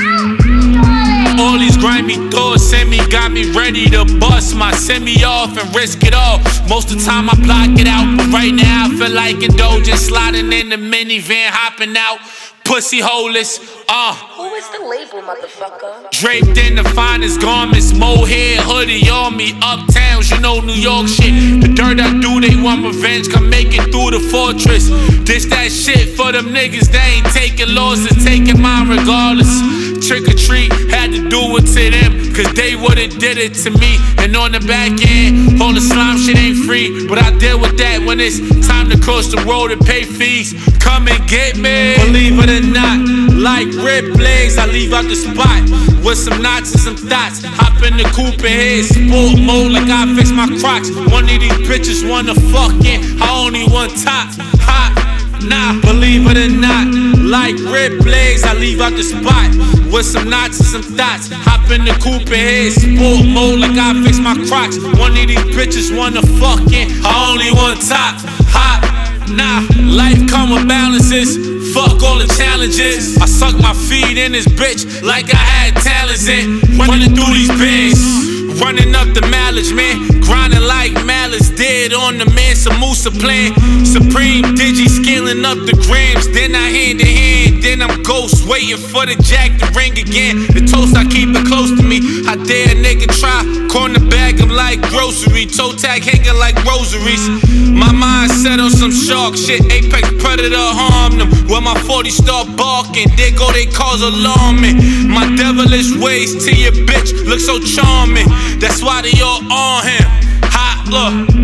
All these grimy thoughts in me got me ready to bust my semi-off and risk it all. Most of the time I block it out, but right now I feel like indulging, sliding in the minivan, hopping out, pussy holeless. Who is the label, motherfucker? Draped in the finest garments, mohair hoodie on me, uptowns, you know New York shit. The dirt I do, they want revenge, come make it through the fortress. This that shit for them niggas, they ain't taking losses, taking mine regardless. Trick or treat, had to do it to them, cause they would've did it to me. And on the back end, all the slime shit ain't free, but I deal with that when it's time to cross the road and pay fees. Come and get me, believe it or not, like rib legs, I leave out the spot with some knots and some thoughts. Hop in the coupe and head sport mode like I fix my Crocs. One of these bitches wanna fucking, I only want top. Hot, nah, believe it or not, like rib legs, I leave out the spot with some knots and some thoughts. Hop in the coupe and head sport mode like I fix my Crocs. One of these bitches wanna fucking, I only want top. Hot, nah, life come with balances. Fuck all the challenges. I suck my feet in this bitch like I had talents in. Running through these bins, running up the mileage, man. Grinding like malice, dead on the man, some Musa plan. Supreme Digi scaling up the grams. Then I hand in hand, then I'm ghost waiting for the jack to ring again. The toast, I keep it close to me. I dare a nigga try, corner bag him like grocery. Toe tag hanging like rosaries. My mind set on some shark shit. Apex predator harm them. When my 40 start barking, there go they cause alarming. My devilish ways to your bitch look so charming. That's why they all on him. Hot look.